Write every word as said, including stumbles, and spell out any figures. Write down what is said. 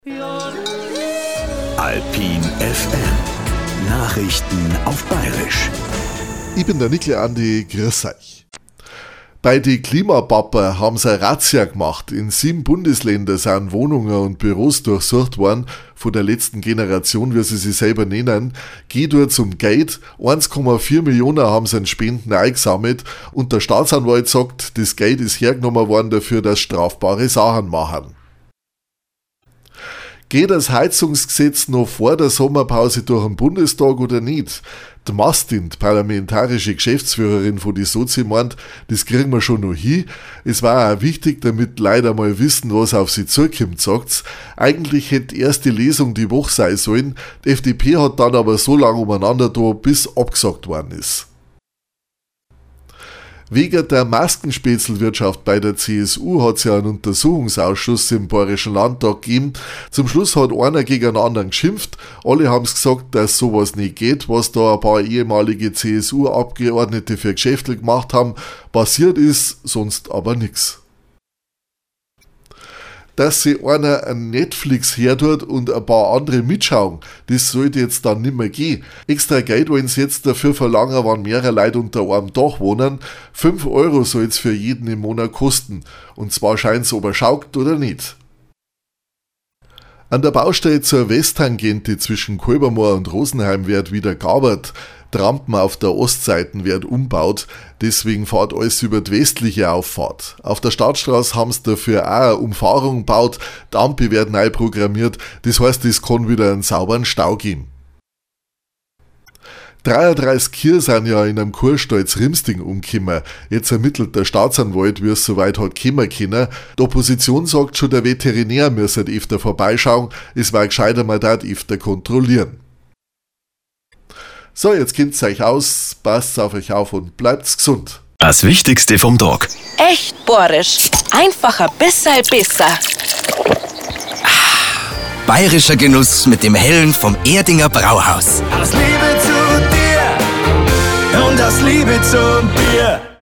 Alpin F M. Nachrichten auf Bayerisch. Ich bin der Nikle Andi, grüß euch. Bei die Klimapapa haben sie eine Razzia gemacht. In sieben Bundesländern sind Wohnungen und Büros durchsucht worden, von der letzten Generation, wie sie sich selber nennen. Geht dort zum Geld. eins Komma vier Millionen haben sie in Spenden eingesammelt und der Staatsanwalt sagt, das Geld ist hergenommen worden dafür, dass strafbare Sachen machen. Geht das Heizungsgesetz noch vor der Sommerpause durch den Bundestag oder nicht? Die Mastin, die parlamentarische Geschäftsführerin von die Sozi, meint, das kriegen wir schon noch hin. Es war auch wichtig, damit Leute mal wissen, was auf sie zukommt, sagt's. Eigentlich hätte die erste Lesung die Woche sein sollen. Die F D P hat dann aber so lange umeinander da, bis abgesagt worden ist. Wegen der Maskenspätzelwirtschaft bei der C S U hat es ja einen Untersuchungsausschuss im Bayerischen Landtag gegeben. Zum Schluss hat einer gegen einen anderen geschimpft. Alle haben es gesagt, dass sowas nicht geht, was da ein paar ehemalige C S U-Abgeordnete für Geschäfte gemacht haben. Passiert ist, sonst aber nichts. Dass sich einer ein Netflix hertut und ein paar andere mitschauen, das sollte jetzt dann nicht mehr gehen. Extra Geld wollen sie jetzt dafür verlangen, wenn mehrere Leute unter einem Dach wohnen. fünf Euro soll es für jeden im Monat kosten. Und zwar scheint es, ob er schaut oder nicht. An der Baustelle zur Westtangente zwischen Kolbermoor und Rosenheim wird wieder gearbeitet. Die Rampen auf der Ostseite werden umbaut, deswegen fährt alles über die westliche Auffahrt. Auf der Stadtstraße haben sie dafür auch eine Umfahrung gebaut, die Ampel wird neu programmiert, das heißt, es kann wieder einen sauberen Stau geben. dreiunddreißig Kühe sind ja in einem Kuhstall zu Rimsting umgekommen. Jetzt ermittelt der Staatsanwalt, wie es soweit hat kommen können. Die Opposition sagt schon, der Veterinär müsse öfter vorbeischauen, es war gescheiter, man darf öfter kontrollieren. So, jetzt kennt's euch aus, passt auf euch auf und bleibt's gesund. Das Wichtigste vom Tag. Echt borisch. Einfach ein bisschen besser. Bayerischer Genuss mit dem Hellen vom Erdinger Brauhaus. Aus Liebe zu dir und aus Liebe zum Bier.